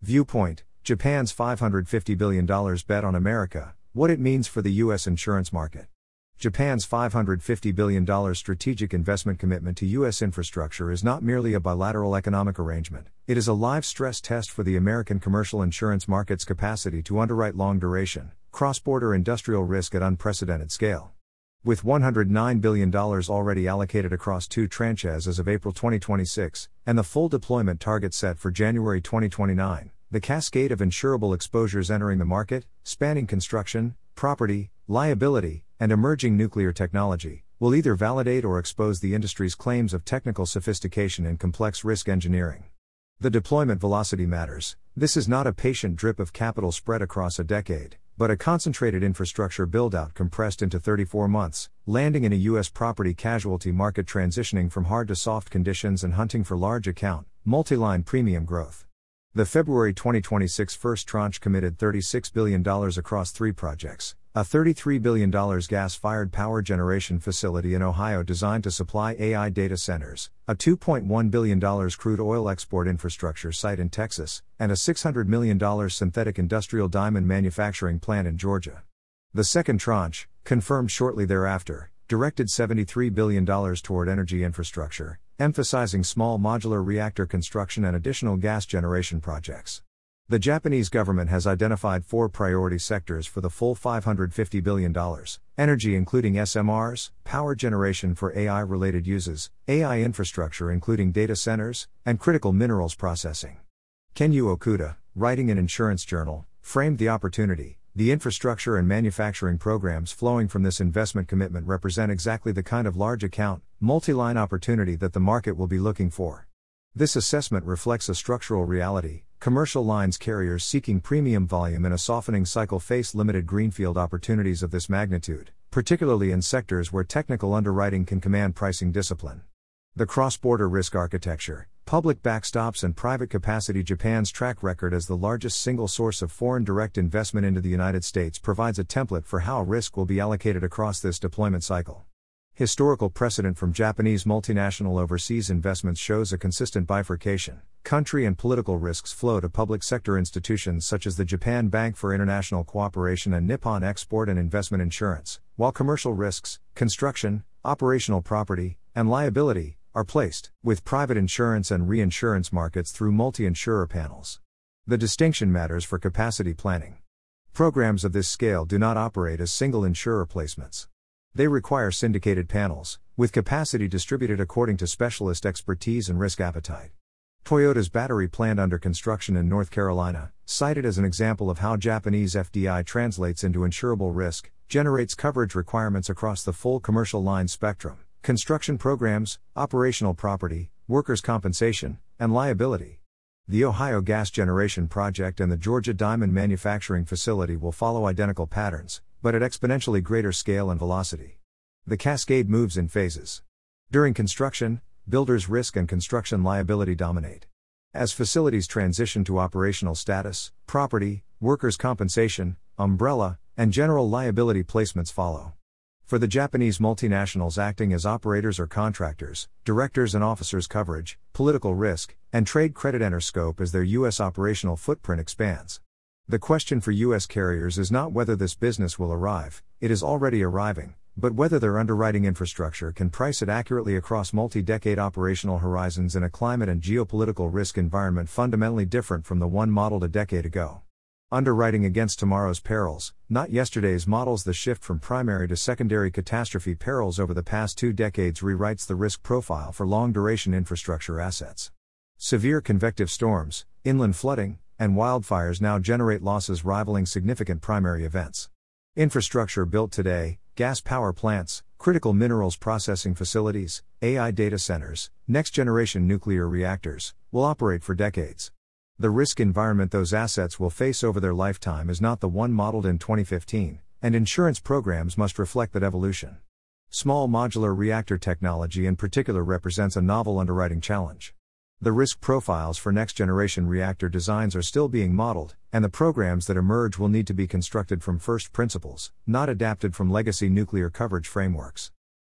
Viewpoint, Japan's $550 billion bet on America, what it means for the U.S. insurance market. Japan's $550 billion strategic investment commitment to U.S. infrastructure is not merely a bilateral economic arrangement, it is a live stress test for the American commercial insurance market's capacity to underwrite long-duration, cross-border industrial risk at unprecedented scale. With $109 billion already allocated across 2 tranches as of April 2026, and the full deployment target set for January 2029, the cascade of insurable exposures entering the market, spanning construction, property, liability, and emerging nuclear technology, will either validate or expose the industry's claims of technical sophistication and complex risk engineering. The deployment velocity matters. This is not a patient drip of capital spread across a decade, but a concentrated infrastructure build-out compressed into 34 months, landing in a U.S. property casualty market transitioning from hard to soft conditions and hunting for large account, multi-line premium growth. The February 2026 first tranche committed $36 billion across 3 projects, a $33 billion gas-fired power generation facility in Ohio designed to supply AI data centers, a $2.1 billion crude oil export infrastructure site in Texas, and a $600 million synthetic industrial diamond manufacturing plant in Georgia. The second tranche, confirmed shortly thereafter, directed $73 billion toward energy infrastructure, emphasizing small modular reactor construction and additional gas generation projects. The Japanese government has identified 4 priority sectors for the full $550 billion: energy including SMRs, power generation for AI-related uses, AI infrastructure including data centers, and critical minerals processing. Kenyu Okuda, writing in Insurance Journal, framed the opportunity. The infrastructure and manufacturing programs flowing from this investment commitment represent exactly the kind of large account, multi-line opportunity that the market will be looking for. This assessment reflects a structural reality. Commercial lines carriers seeking premium volume in a softening cycle face limited greenfield opportunities of this magnitude, particularly in sectors where technical underwriting can command pricing discipline. The cross-border risk architecture, public backstops and private capacity. Japan's track record as the largest single source of foreign direct investment into the United States provides a template for how risk will be allocated across this deployment cycle. Historical precedent from Japanese multinational overseas investments shows a consistent bifurcation. Country and political risks flow to public sector institutions such as the Japan Bank for International Cooperation and Nippon Export and Investment Insurance, while commercial risks, construction, operational property, and liability, are placed with private insurance and reinsurance markets through multi-insurer panels. The distinction matters for capacity planning. Programs of this scale do not operate as single insurer placements. They require syndicated panels, with capacity distributed according to specialist expertise and risk appetite. Toyota's battery plant under construction in North Carolina, cited as an example of how Japanese FDI translates into insurable risk, generates coverage requirements across the full commercial line spectrum: construction programs, operational property, workers' compensation, and liability. The Ohio gas generation project and the Georgia diamond manufacturing facility will follow identical patterns, but at exponentially greater scale and velocity. The cascade moves in phases. During construction, builders' risk and construction liability dominate. As facilities transition to operational status, property, workers' compensation, umbrella, and general liability placements follow. For the Japanese multinationals acting as operators or contractors, directors and officers, coverage, political risk, and trade credit enter scope as their U.S. operational footprint expands. The question for U.S. carriers is not whether this business will arrive, it is already arriving, but whether their underwriting infrastructure can price it accurately across multi-decade operational horizons in a climate and geopolitical risk environment fundamentally different from the one modeled a decade ago. Underwriting against tomorrow's perils, not yesterday's models. The shift from primary to secondary catastrophe perils over the past 2 decades rewrites the risk profile for long-duration infrastructure assets. Severe convective storms, inland flooding, and wildfires now generate losses rivaling significant primary events. Infrastructure built today, gas power plants, critical minerals processing facilities, AI data centers, next-generation nuclear reactors, will operate for decades. The risk environment those assets will face over their lifetime is not the one modeled in 2015, and insurance programs must reflect that evolution. Small modular reactor technology in particular represents a novel underwriting challenge. The risk profiles for next-generation reactor designs are still being modeled, and the programs that emerge will need to be constructed from first principles, not adapted from legacy nuclear coverage frameworks.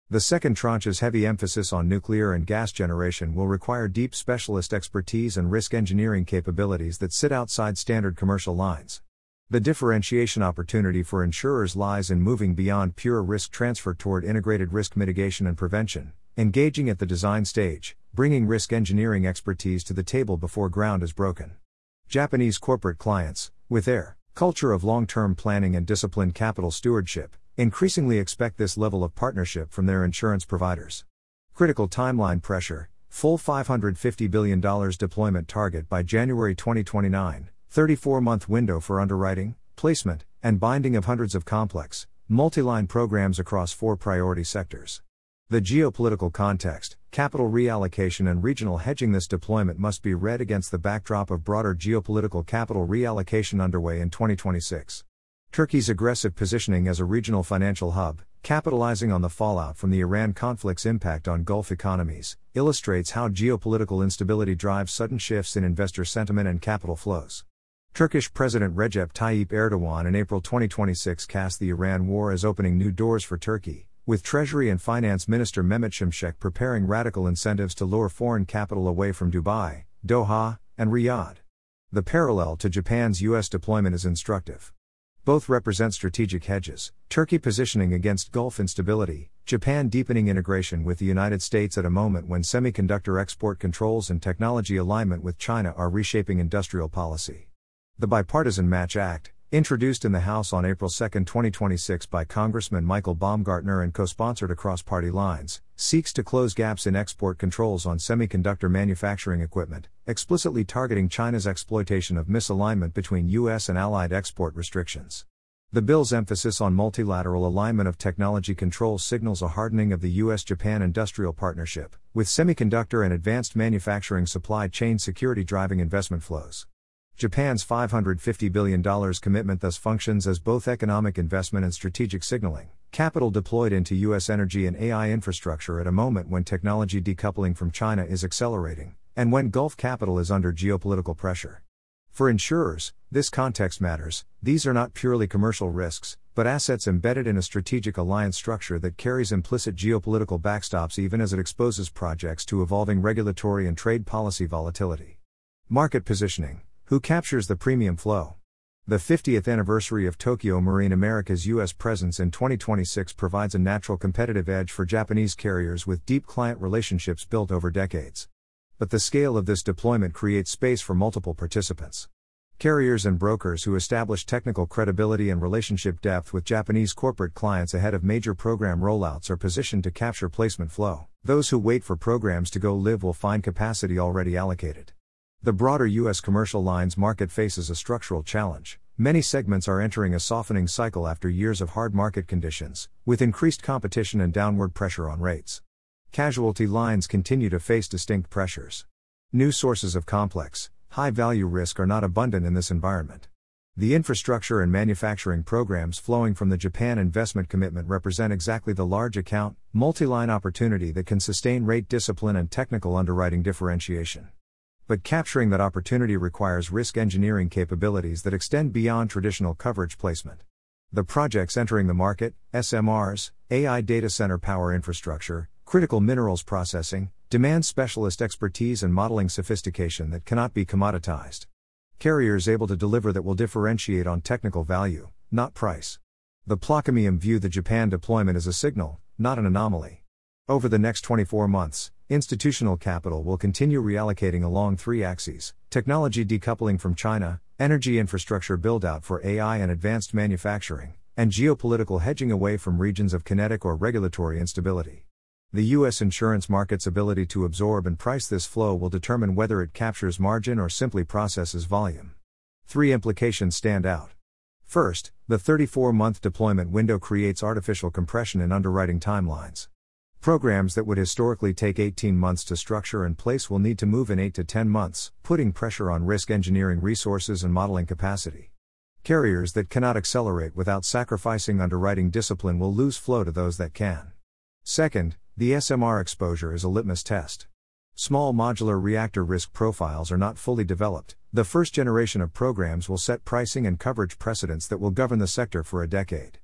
The second tranche's heavy emphasis on nuclear and gas generation will require deep specialist expertise and risk engineering capabilities that sit outside standard commercial lines. The differentiation opportunity for insurers lies in moving beyond pure risk transfer toward integrated risk mitigation and prevention, engaging at the design stage, bringing risk engineering expertise to the table before ground is broken. Japanese corporate clients, with their culture of long-term planning and disciplined capital stewardship, increasingly expect this level of partnership from their insurance providers. Critical timeline pressure, full $550 billion deployment target by January 2029, 34-month window for underwriting, placement, and binding of hundreds of complex, multi-line programs across 4 priority sectors. The geopolitical context, capital reallocation and regional hedging. This deployment must be read against the backdrop of broader geopolitical capital reallocation underway in 2026. Turkey's aggressive positioning as a regional financial hub, capitalizing on the fallout from the Iran conflict's impact on Gulf economies, illustrates how geopolitical instability drives sudden shifts in investor sentiment and capital flows. Turkish President Recep Tayyip Erdogan in April 2026 cast the Iran war as opening new doors for Turkey, with Treasury and Finance Minister Mehmet Şimşek preparing radical incentives to lure foreign capital away from Dubai, Doha, and Riyadh. The parallel to Japan's U.S. deployment is instructive. Both represent strategic hedges, Turkey positioning against Gulf instability, Japan deepening integration with the United States at a moment when semiconductor export controls and technology alignment with China are reshaping industrial policy. The Bipartisan Match Act, introduced in the House on April 2, 2026 by Congressman Michael Baumgartner and co-sponsored across party lines, seeks to close gaps in export controls on semiconductor manufacturing equipment, explicitly targeting China's exploitation of misalignment between U.S. and allied export restrictions. The bill's emphasis on multilateral alignment of technology controls signals a hardening of the U.S.-Japan industrial partnership, with semiconductor and advanced manufacturing supply chain security driving investment flows. Japan's $550 billion commitment thus functions as both economic investment and strategic signaling, capital deployed into U.S. energy and AI infrastructure at a moment when technology decoupling from China is accelerating, and when Gulf capital is under geopolitical pressure. For insurers, this context matters. These are not purely commercial risks, but assets embedded in a strategic alliance structure that carries implicit geopolitical backstops even as it exposes projects to evolving regulatory and trade policy volatility. Market positioning. Who captures the premium flow? The 50th anniversary of Tokio Marine America's U.S. presence in 2026 provides a natural competitive edge for Japanese carriers with deep client relationships built over decades. But the scale of this deployment creates space for multiple participants. Carriers and brokers who establish technical credibility and relationship depth with Japanese corporate clients ahead of major program rollouts are positioned to capture placement flow. Those who wait for programs to go live will find capacity already allocated. The broader U.S. commercial lines market faces a structural challenge. Many segments are entering a softening cycle after years of hard market conditions, with increased competition and downward pressure on rates. Casualty lines continue to face distinct pressures. New sources of complex, high-value risk are not abundant in this environment. The infrastructure and manufacturing programs flowing from the Japan investment commitment represent exactly the large account, multi-line opportunity that can sustain rate discipline and technical underwriting differentiation. But capturing that opportunity requires risk engineering capabilities that extend beyond traditional coverage placement. The projects entering the market, SMRs, AI data center power infrastructure, critical minerals processing, demand specialist expertise and modeling sophistication that cannot be commoditized. Carriers able to deliver that will differentiate on technical value, not price. The Plaquemines view the Japan deployment as a signal, not an anomaly. Over the next 24 months, institutional capital will continue reallocating along 3 axes: technology decoupling from China, energy infrastructure build-out for AI and advanced manufacturing, and geopolitical hedging away from regions of kinetic or regulatory instability. The U.S. insurance market's ability to absorb and price this flow will determine whether it captures margin or simply processes volume. 3 implications stand out. First, the 34-month deployment window creates artificial compression in underwriting timelines. Programs that would historically take 18 months to structure and place will need to move in 8 to 10 months, putting pressure on risk engineering resources and modeling capacity. Carriers that cannot accelerate without sacrificing underwriting discipline will lose flow to those that can. Second, the SMR exposure is a litmus test. Small modular reactor risk profiles are not fully developed. The first generation of programs will set pricing and coverage precedents that will govern the sector for a decade.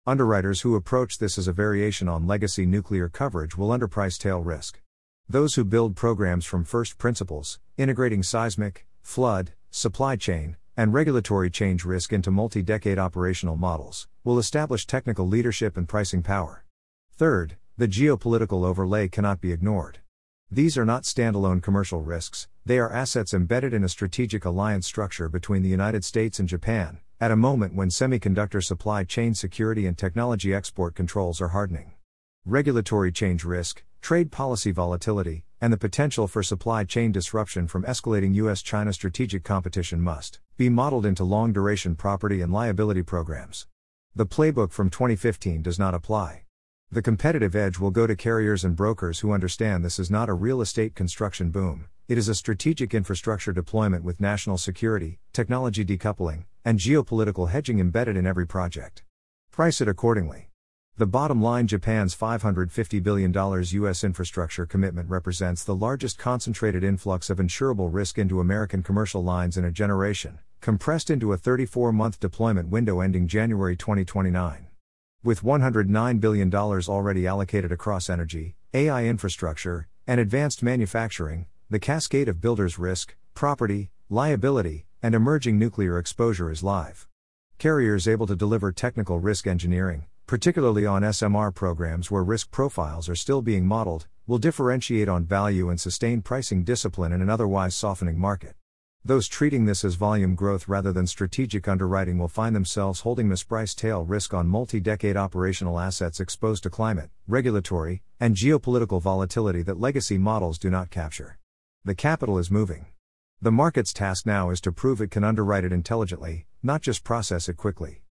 Underwriters who approach this as a variation on legacy nuclear coverage will underprice tail risk. Those who build programs from first principles, integrating seismic, flood, supply chain, and regulatory change risk into multi-decade operational models, will establish technical leadership and pricing power. Third, the geopolitical overlay cannot be ignored. These are not standalone commercial risks, they are assets embedded in a strategic alliance structure between the United States and Japan, at a moment when semiconductor supply chain security and technology export controls are hardening. Regulatory change risk, trade policy volatility, and the potential for supply chain disruption from escalating US-China strategic competition must be modeled into long-duration property and liability programs. The playbook from 2015 does not apply. The competitive edge will go to carriers and brokers who understand this is not a real estate construction boom, it is a strategic infrastructure deployment with national security, technology decoupling, and geopolitical hedging embedded in every project. Price it accordingly. The bottom line: Japan's $550 billion U.S. infrastructure commitment represents the largest concentrated influx of insurable risk into American commercial lines in a generation, compressed into a 34-month deployment window ending January 2029. With $109 billion already allocated across energy, AI infrastructure, and advanced manufacturing, the cascade of builders' risk, property, liability, and emerging nuclear exposure is live. Carriers able to deliver technical risk engineering, particularly on SMR programs where risk profiles are still being modeled, will differentiate on value and sustain pricing discipline in an otherwise softening market. Those treating this as volume growth rather than strategic underwriting will find themselves holding mispriced tail risk on multi-decade operational assets exposed to climate, regulatory, and geopolitical volatility that legacy models do not capture. The capital is moving. The market's task now is to prove it can underwrite it intelligently, not just process it quickly.